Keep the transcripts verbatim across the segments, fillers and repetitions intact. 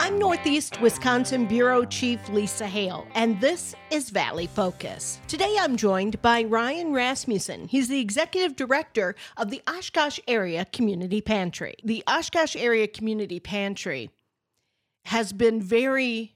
I'm Northeast Wisconsin Bureau Chief Lisa Hale, and this is Valley Focus. Today I'm joined by Ryan Rasmussen. He's the Executive Director of the Oshkosh Area Community Pantry. The Oshkosh Area Community Pantry has been very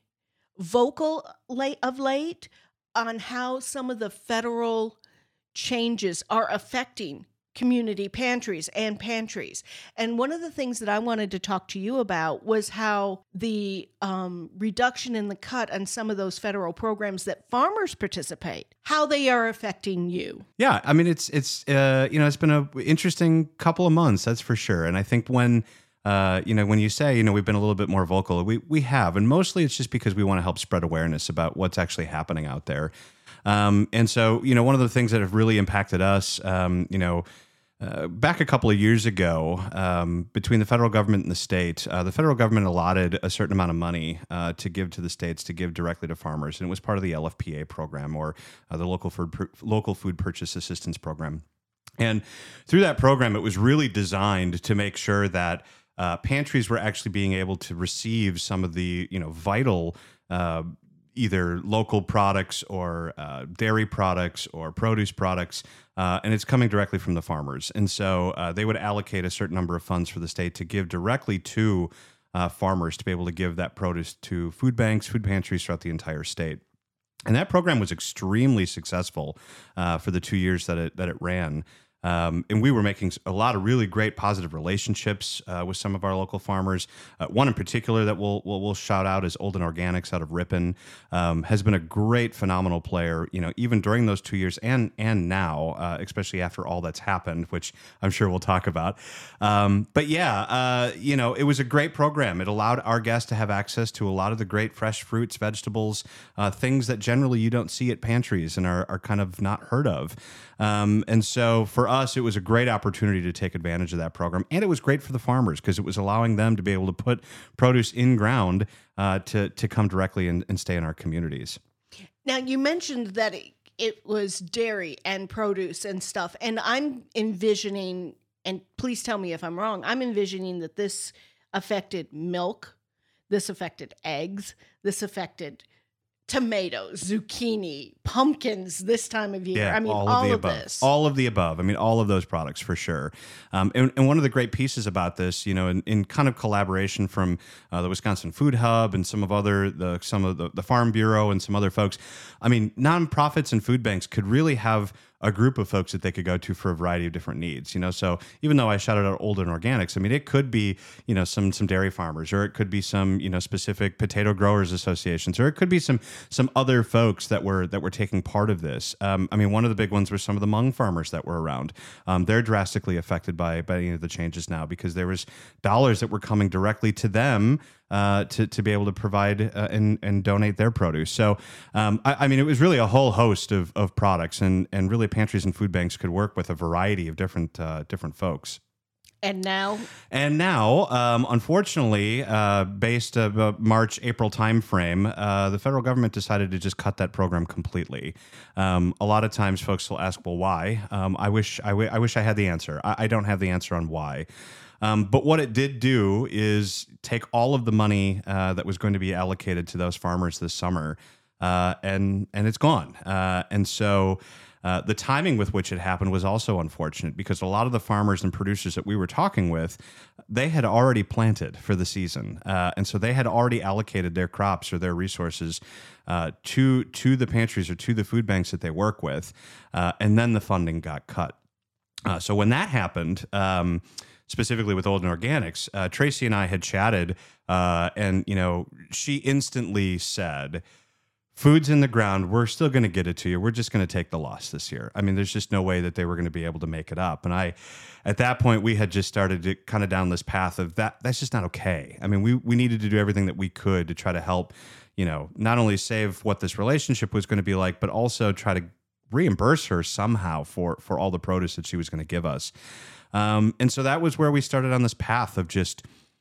vocal late of late on how some of the federal changes are affecting community pantries and pantries. And one of the things that I wanted to talk to you about was how the um, reduction in the cut on some of those federal programs that farmers participate, how they are affecting you. Yeah, I mean, it's, it's uh, you know, it's been an interesting couple of months, that's for sure. And I think when, uh, you know, when you say, you know, we've been a little bit more vocal, we, we have. And mostly it's just because we want to help spread awareness about what's actually happening out there. Um, and so, you know, one of the things that have really impacted us, um, you know, uh, back a couple of years ago, um, between the federal government and the state, uh, the federal government allotted a certain amount of money uh, to give to the states to give directly to farmers, and it was part of the L F P A program, or uh, the local food local food purchase assistance program. And through that program, it was really designed to make sure that uh, pantries were actually being able to receive some of the, you know, vital Uh, either local products or uh, dairy products or produce products, uh, and it's coming directly from the farmers. And so uh, they would allocate a certain number of funds for the state to give directly to uh, farmers to be able to give that produce to food banks, food pantries throughout the entire state. And that program was extremely successful uh, for the two years that it that it ran. Um, and we were making a lot of really great positive relationships uh, with some of our local farmers. Uh, one in particular that we'll, we'll we'll shout out is Olden Organics out of Ripon. Um, has been a great, phenomenal player, you know, even during those two years and and now, uh, especially after all that's happened, which I'm sure we'll talk about. Um, but yeah, uh, you know, it was a great program. It allowed our guests to have access to a lot of the great fresh fruits, vegetables, uh, things that generally you don't see at pantries and are, are kind of not heard of. Um, and so for us, it was a great opportunity to take advantage of that program. And it was great for the farmers because it was allowing them to be able to put produce in ground uh, to, to come directly and, and stay in our communities. Now, you mentioned that it, it was dairy and produce and stuff. And I'm envisioning, and please tell me if I'm wrong, I'm envisioning that this affected milk, this affected eggs, this affected tomatoes, zucchini, pumpkins this time of year. Yeah, I mean, all, all of, the of above. this. All of the above. I mean, all of those products for sure. Um, and, and one of the great pieces about this, you know, in, in kind of collaboration from uh, the Wisconsin Food Hub and some of other, the some of the, the Farm Bureau and some other folks, I mean, nonprofits and food banks could really have a group of folks that they could go to for a variety of different needs, you know. So even though I shouted out Olden Organics, I mean, it could be, you know, some some dairy farmers, or it could be some, you know, specific potato growers associations, or it could be some some other folks that were that were taking part of this. Um, I mean, one of the big ones were some of the mung farmers that were around. Um, they're drastically affected by by any of the changes now because there was dollars that were coming directly to them. Uh, to to be able to provide uh, and and donate their produce. So, um, I, I mean, it was really a whole host of of products, and and really pantries and food banks could work with a variety of different uh, different folks. And now, and now, um, unfortunately, uh, based uh, March April timeframe, uh, the federal government decided to just cut that program completely. Um, a lot of times, folks will ask, "Well, why?" Um, I wish I, w- I wish I had the answer. I, I don't have the answer on why. Um, but what it did do is take all of the money uh, that was going to be allocated to those farmers this summer, uh, and and it's gone. Uh, and so uh, the timing with which it happened was also unfortunate because a lot of the farmers and producers that we were talking with, they had already planted for the season, uh, and so they had already allocated their crops or their resources uh, to to the pantries or to the food banks that they work with, uh, and then the funding got cut. Uh, so when that happened. Um, Specifically with Olden Organics, uh, Tracy and I had chatted, uh, and you know, she instantly said, "Food's in the ground. We're still going to get it to you. We're just going to take the loss this year." I mean, there's just no way that they were going to be able to make it up. And I, at that point, we had just started to kind of down this path of that. That's just not okay. I mean, we we needed to do everything that we could to try to help, you know, not only save what this relationship was going to be like, but also try to reimburse her somehow for for all the produce that she was going to give us. Um, and so that was where we started on this path of just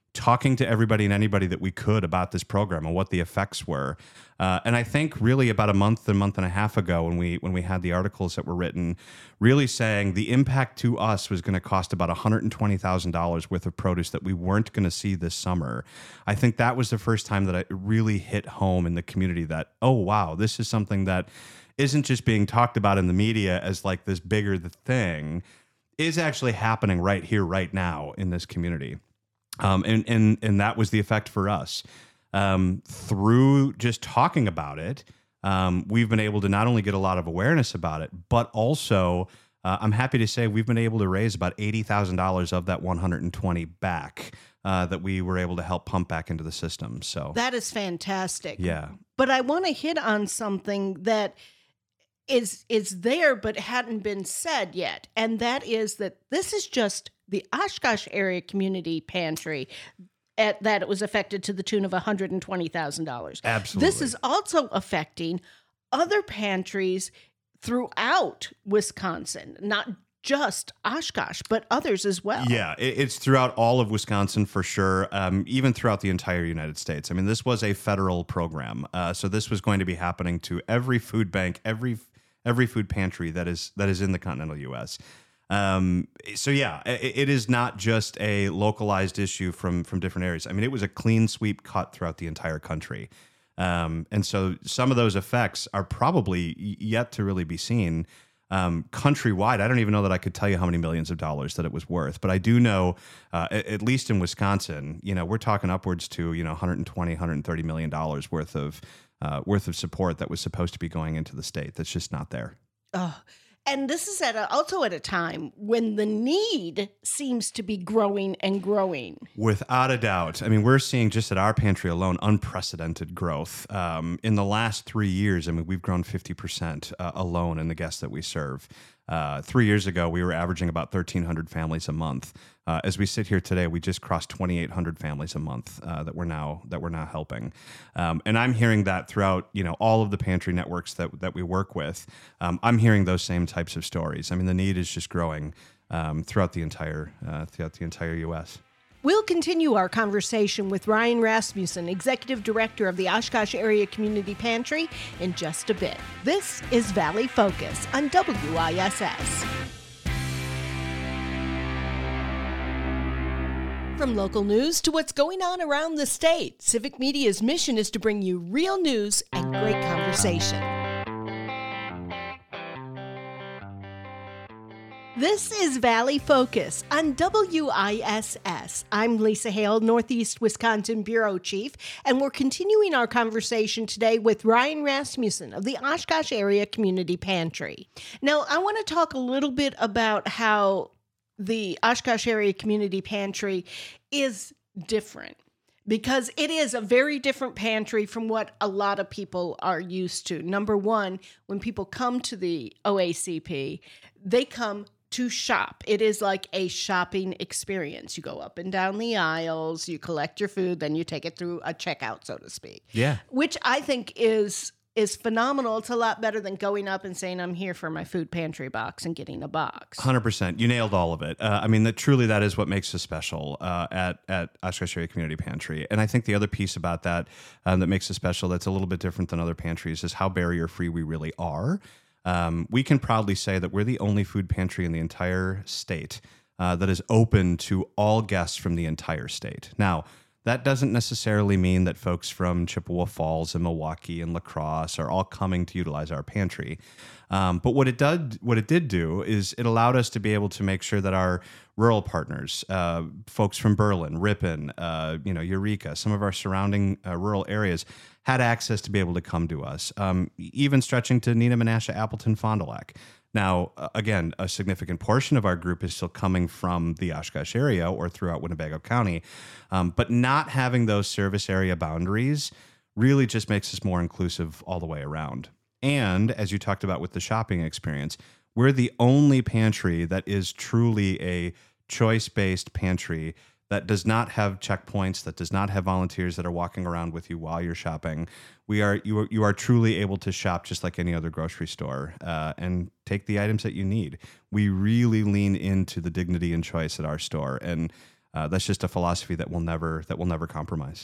talking to everybody and anybody that we could about this program and what the effects were. Uh, and I think really about a month, a month and a half ago when we when we had the articles that were written, really saying the impact to us was going to cost about one hundred twenty thousand dollars worth of produce that we weren't going to see this summer. I think that was the first time that it really hit home in the community that, oh, wow, this is something that isn't just being talked about in the media as like this bigger the thing, is actually happening right here, right now in this community. Um, and, and, and that was the effect for us. Um, through just talking about it, um, we've been able to not only get a lot of awareness about it, but also uh, I'm happy to say we've been able to raise about eighty thousand dollars of that one hundred twenty back uh, that we were able to help pump back into the system. So that is fantastic. Yeah. But I want to hit on something that is is there but hadn't been said yet, and that is that this is just the Oshkosh Area Community Pantry at that it was affected to the tune of one hundred twenty thousand dollars. Absolutely. This is also affecting other pantries throughout Wisconsin, not just Oshkosh, but others as well. Yeah, it, it's throughout all of Wisconsin for sure, um, even throughout the entire United States. I mean, this was a federal program, uh, so this was going to be happening to every food bank, every every food pantry that is that is in the continental U S. Um, so yeah, it, it is not just a localized issue from from different areas. I mean, it was a clean sweep cut throughout the entire country. Um, and so some of those effects are probably yet to really be seen um, countrywide. I don't even know that I could tell you how many millions of dollars that it was worth, but I do know, uh, at, at least in Wisconsin, you know, we're talking upwards to, you know, one hundred twenty, one hundred thirty million dollars worth of uh, worth of support that was supposed to be going into the state. That's just not there. Oh, and this is at a, also at a time when the need seems to be growing and growing. Without a doubt. I mean, we're seeing just at our pantry alone unprecedented growth. Um, in the last three years, I mean, we've grown fifty percent uh, alone in the guests that we serve. Uh, three years ago, we were averaging about thirteen hundred families a month. Uh, as we sit here today, we just crossed twenty-eight hundred families a month uh, that we're now that we're now helping. Um, and I'm hearing that throughout, you know, all of the pantry networks that that we work with. Um, I'm hearing those same types of stories. I mean, the need is just growing um, throughout the entire uh, throughout the entire U S. We'll continue our conversation with Ryan Rasmussen, Executive Director of the Oshkosh Area Community Pantry, in just a bit. This is Valley Focus on W I S S. From local news to what's going on around the state, Civic Media's mission is to bring you real news and great conversation. This is Valley Focus on W I S S. I'm Lisa Hale, Northeast Wisconsin Bureau Chief, and we're continuing our conversation today with Ryan Rasmussen of the Oshkosh Area Community Pantry. Now, I want to talk a little bit about how the Oshkosh Area Community Pantry is different, because it is a very different pantry from what a lot of people are used to. Number one, when people come to the O A C P, they come to shop. It is like a shopping experience. You go up and down the aisles, you collect your food, then you take it through a checkout, so to speak. Yeah. Which I think is is phenomenal. It's a lot better than going up and saying, I'm here for my food pantry box and getting a box. one hundred percent. You nailed all of it. Uh, I mean, that truly that is what makes us special uh, at, at Oshkosh Area Community Pantry. And I think the other piece about that um, that makes us special that's a little bit different than other pantries is how barrier-free we really are. Um, we can proudly say that we're the only food pantry in the entire state uh, that is open to all guests from the entire state. Now, that doesn't necessarily mean that folks from Chippewa Falls and Milwaukee and La Crosse are all coming to utilize our pantry. Um, but what it did, what it did do is it allowed us to be able to make sure that our rural partners, uh, folks from Berlin, Ripon, uh, you know, Eureka, some of our surrounding uh, rural areas, had access to be able to come to us, um, even stretching to Neenah, Menasha, Appleton, Fond du Lac. Now, uh, again, a significant portion of our group is still coming from the Oshkosh area or throughout Winnebago County, um, but not having those service area boundaries really just makes us more inclusive all the way around. And as you talked about with the shopping experience, we're the only pantry that is truly a choice-based pantry that does not have checkpoints, that does not have volunteers that are walking around with you while you're shopping. We are you are, you are truly able to shop just like any other grocery store uh, and take the items that you need. We really lean into the dignity and choice at our store, and uh, that's just a philosophy that will never that will never compromise.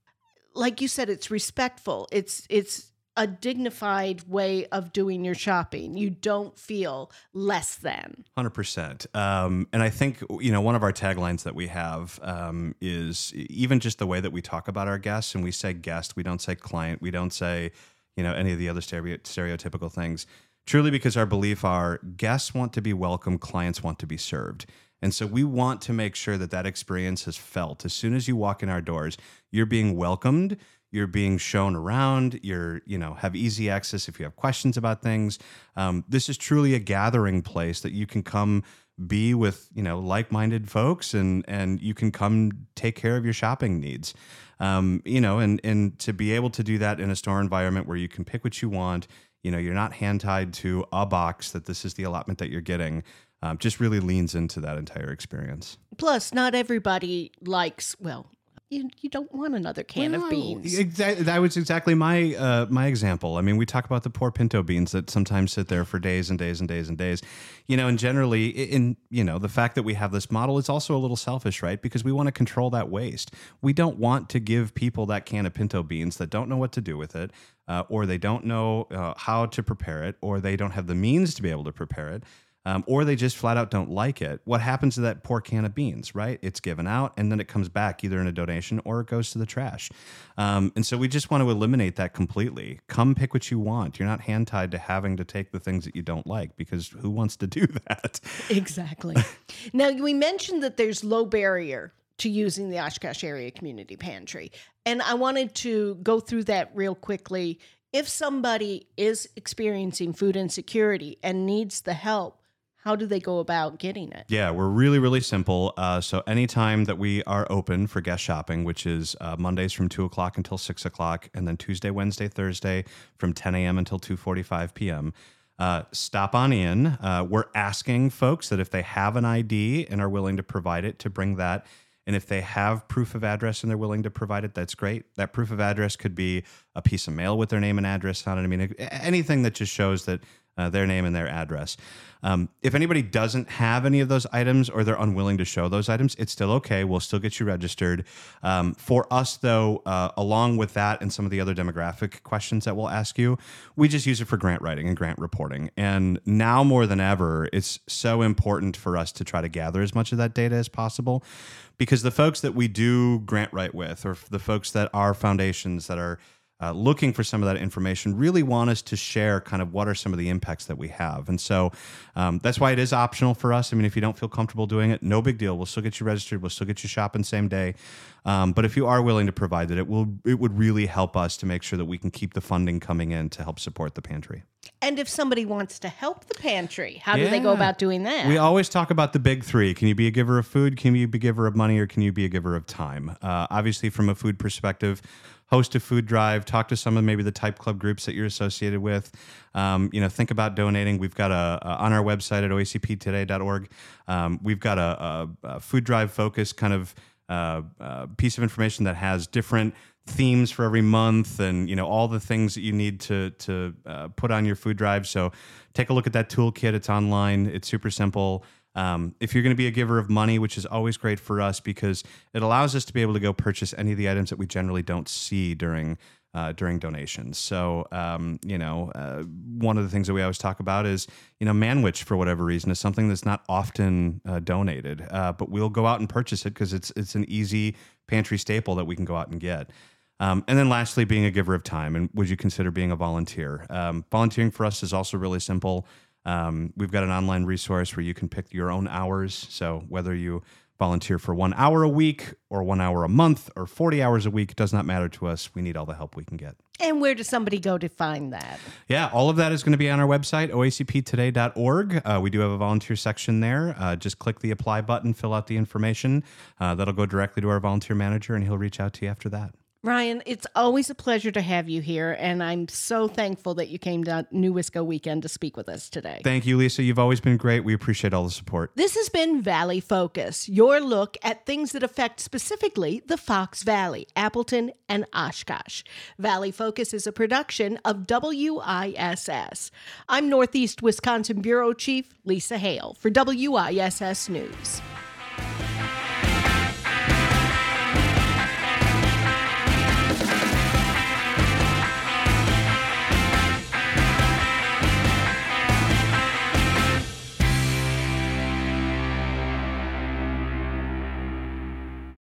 Like you said, it's respectful. It's it's a dignified way of doing your shopping. You don't feel less than. one hundred percent. Um, and I think, you know, one of our taglines that we have um, is even just the way that we talk about our guests, and we say guest, we don't say client, we don't say, you know, any of the other stereo- stereotypical things, truly because our belief are guests want to be welcome, clients want to be served. And so we want to make sure that that experience is felt. As soon as you walk in our doors, you're being welcomed, you're being shown around, you're, you know, have easy access if you have questions about things. Um, this is truly a gathering place that you can come be with, you know, like-minded folks, and and you can come take care of your shopping needs. Um, you know, and and to be able to do that in a store environment where you can pick what you want, you know, you're not hand-tied to a box that this is the allotment that you're getting. Um, just really leans into that entire experience. Plus, not everybody likes, well, you, you don't want another can well, of beans. Exactly, that was exactly my uh, my example. I mean, we talk about the poor pinto beans that sometimes sit there for days and days and days and days. You know, and generally, in you know, the fact that we have this model is also a little selfish, right? Because we want to control that waste. We don't want to give people that can of pinto beans that don't know what to do with it, uh, or they don't know uh, how to prepare it, or they don't have the means to be able to prepare it. Um, or they just flat out don't like it. What happens to that poor can of beans, right? It's given out, and then it comes back either in a donation or it goes to the trash. Um, and so we just want to eliminate that completely. Come pick what you want. You're not hand-tied to having to take the things that you don't like, because who wants to do that? Exactly. Now, we mentioned that there's low barrier to using the Oshkosh Area Community Pantry. And I wanted to go through that real quickly. If somebody is experiencing food insecurity and needs the help, how do they go about getting it? Yeah, we're really, really simple. Uh, so anytime that we are open for guest shopping, which is uh, Mondays from two o'clock until six o'clock, and then Tuesday, Wednesday, Thursday from ten a.m. until two forty-five p.m., uh, stop on in. Uh, we're asking folks that if they have an I D and are willing to provide it, to bring that. And if they have proof of address and they're willing to provide it, that's great. That proof of address could be a piece of mail with their name and address on it. I mean, anything that just shows that uh, their name and their address. Um, if anybody doesn't have any of those items, or they're unwilling to show those items, it's still okay. We'll still get you registered. Um, for us, though, uh, along with that and some of the other demographic questions that we'll ask you, we just use it for grant writing and grant reporting. And now more than ever, it's so important for us to try to gather as much of that data as possible, because the folks that we do grant write with, or the folks that are foundations that are Uh, looking for some of that information, really want us to share kind of what are some of the impacts that we have. And so um, that's why it is optional for us. I mean, if you don't feel comfortable doing it, no big deal. We'll still get you registered. We'll still get you shopping same day. Um, but if you are willing to provide it, it will it would really help us to make sure that we can keep the funding coming in to help support the pantry. And if somebody wants to help the pantry, how yeah. do they go about doing that? We always talk about the big three. Can you be a giver of food? Can you be a giver of money? Or can you be a giver of time? Uh, obviously, from a food perspective, host a food drive, talk to some of maybe the type club groups that you're associated with. Um, you know, think about donating. We've got a, a on our website at o a c p today dot org. Um, we've got a, a, a food drive focused kind of uh, uh, piece of information that has different themes for every month, and you know all the things that you need to to uh, put on your food drive. So take a look at that toolkit. It's online. It's super simple. Um, if you're going to be a giver of money, which is always great for us because it allows us to be able to go purchase any of the items that we generally don't see during uh, during donations. So, um, you know, uh, one of the things that we always talk about is, you know, Manwich, for whatever reason, is something that's not often uh, donated, uh, but we'll go out and purchase it because it's it's an easy pantry staple that we can go out and get. Um, and then lastly, being a giver of time. And would you consider being a volunteer? Um, volunteering for us is also really simple. Um, we've got an online resource where you can pick your own hours. So whether you volunteer for one hour a week or one hour a month or forty hours a week, it does not matter to us. We need all the help we can get. And where does somebody go to find that? Yeah, all of that is going to be on our website, o a c p today dot org. Uh, we do have a volunteer section there. Uh, just click the apply button, fill out the information. Uh, that'll go directly to our volunteer manager, and he'll reach out to you after that. Ryan, it's always a pleasure to have you here, and I'm so thankful that you came to New Wisco Weekend to speak with us today. Thank you, Lisa. You've always been great. We appreciate all the support. This has been Valley Focus, your look at things that affect specifically the Fox Valley, Appleton, and Oshkosh. Valley Focus is a production of W I S S. I'm Northeast Wisconsin Bureau Chief Lisa Hale for W I S S News.